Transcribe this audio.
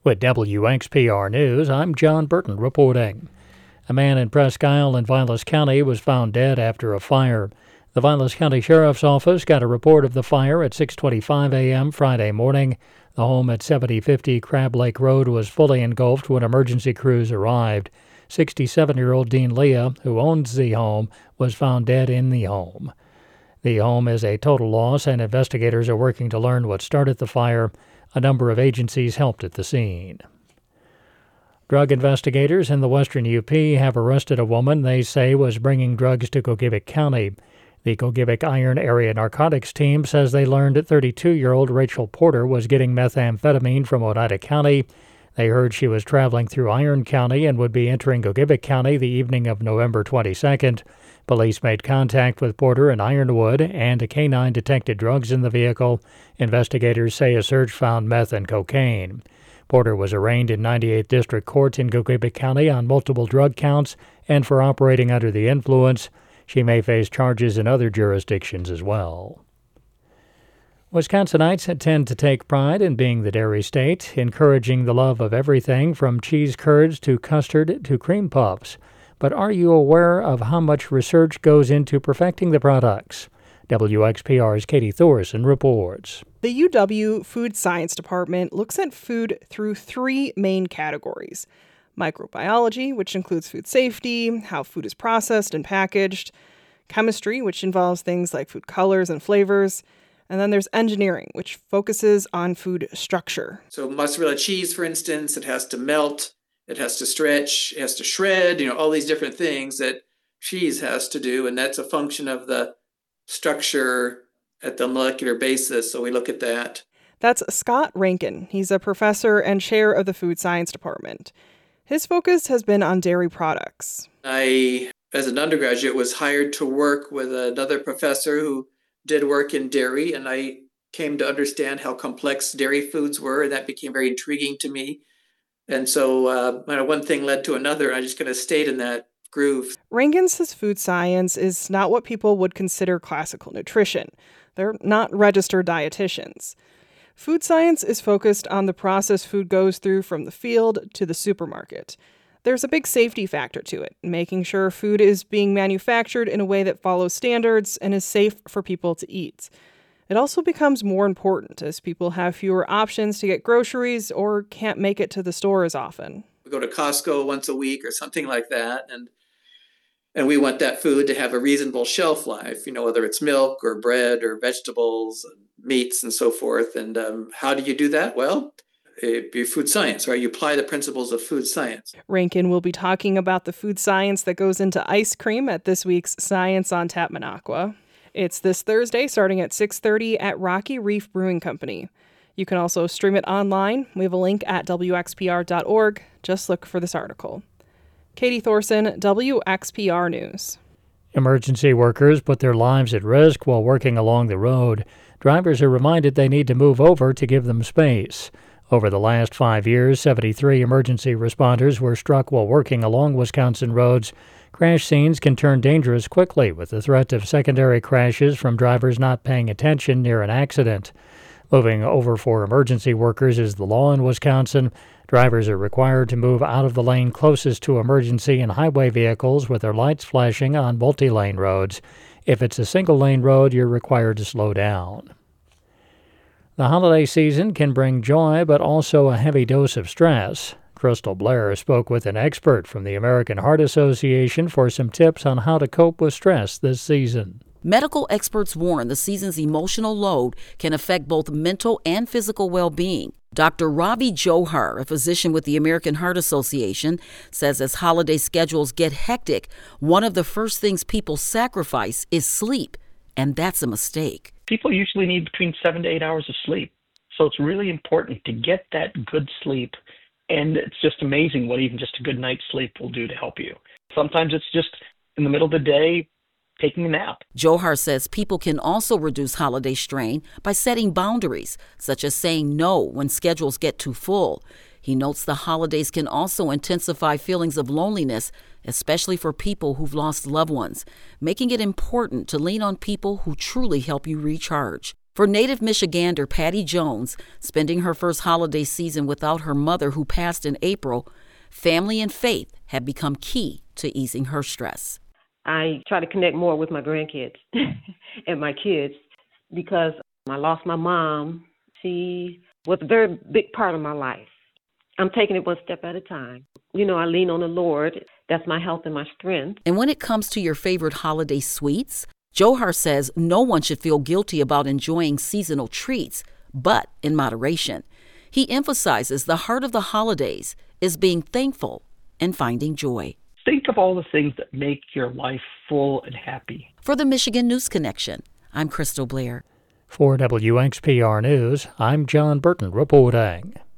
With WXPR News, I'm John Burton reporting. A man in Presque Isle in Vilas County was found dead after a fire. The Vilas County Sheriff's Office got a report of the fire at 6:25 a.m. Friday morning. The home at 7050 Crab Lake Road was fully engulfed when emergency crews arrived. 67-year-old Dean Leah, who owns the home, was found dead in the home. The home is a total loss, and investigators are working to learn what started the fire. A number of agencies helped at the scene. Drug investigators in the western UP have arrested a woman they say was bringing drugs to Gogebic County. The Gogebic Iron Area Narcotics Team says they learned 32-year-old Rachel Porter was getting methamphetamine from Oneida County. They heard she was traveling through Iron County and would be entering Gogebic County the evening of November 22nd. Police made contact with Porter in Ironwood, and a canine detected drugs in the vehicle. Investigators say a search found meth and cocaine. Porter was arraigned in 98th District Court in Gogebic County on multiple drug counts and for operating under the influence. She may face charges in other jurisdictions as well. Wisconsinites tend to take pride in being the dairy state, encouraging the love of everything from cheese curds to custard to cream puffs. But are you aware of how much research goes into perfecting the products? WXPR's Katie Thorson reports. The UW Food Science Department looks at food through three main categories: microbiology, which includes food safety, how food is processed and packaged; chemistry, which involves things like food colors and flavors; and then there's engineering, which focuses on food structure. So mozzarella cheese, for instance, it has to melt, it has to stretch, it has to shred, all these different things that cheese has to do, and that's a function of the structure at the molecular basis, so we look at that. That's Scott Rankin. He's a professor and chair of the Food Science Department. His focus has been on dairy products. I, as an undergraduate, was hired to work with another professor who did work in dairy, and I came to understand how complex dairy foods were, and that became very intriguing to me. And so one thing led to another, and I just kind of stayed in that groove. Rankin says food science is not what people would consider classical nutrition. They're not registered dietitians. Food science is focused on the process food goes through from the field to the supermarket. There's a big safety factor to it, making sure food is being manufactured in a way that follows standards and is safe for people to eat. It also becomes more important as people have fewer options to get groceries or can't make it to the store as often. We go to Costco once a week or something like that, and we want that food to have a reasonable shelf life, whether it's milk or bread or vegetables, meats and so forth. And how do you do that? Well, it'd be food science, right? You apply the principles of food science. Rankin will be talking about the food science that goes into ice cream at this week's Science on Tap Minocqua. It's this Thursday starting at 6:30 at Rocky Reef Brewing Company. You can also stream it online. We have a link at WXPR.org. Just look for this article. Katie Thorson, WXPR News. Emergency workers put their lives at risk while working along the road. Drivers are reminded they need to move over to give them space. Over the last 5 years, 73 emergency responders were struck while working along Wisconsin roads. Crash scenes can turn dangerous quickly with the threat of secondary crashes from drivers not paying attention near an accident. Moving over for emergency workers is the law in Wisconsin. Drivers are required to move out of the lane closest to emergency and highway vehicles with their lights flashing on multi-lane roads. If it's a single-lane road, you're required to slow down. The holiday season can bring joy, but also a heavy dose of stress. Crystal Blair spoke with an expert from the American Heart Association for some tips on how to cope with stress this season. Medical experts warn the season's emotional load can affect both mental and physical well-being. Dr. Ravi Johar, a physician with the American Heart Association, says as holiday schedules get hectic, one of the first things people sacrifice is sleep, and that's a mistake. People usually need between 7 to 8 hours of sleep, so it's really important to get that good sleep, and it's just amazing what even just a good night's sleep will do to help you. Sometimes it's just in the middle of the day, taking a nap. Johar says people can also reduce holiday strain by setting boundaries, such as saying no when schedules get too full. He notes the holidays can also intensify feelings of loneliness, especially for people who've lost loved ones, making it important to lean on people who truly help you recharge. For native Michigander Patty Jones, spending her first holiday season without her mother who passed in April, family and faith have become key to easing her stress. I try to connect more with my grandkids and my kids because I lost my mom. She was a very big part of my life. I'm taking it one step at a time. I lean on the Lord. That's my health and my strength. And when it comes to your favorite holiday sweets, Johar says no one should feel guilty about enjoying seasonal treats, but in moderation. He emphasizes the heart of the holidays is being thankful and finding joy. Think of all the things that make your life full and happy. For the Michigan News Connection, I'm Crystal Blair. For WXPR News, I'm John Burton reporting.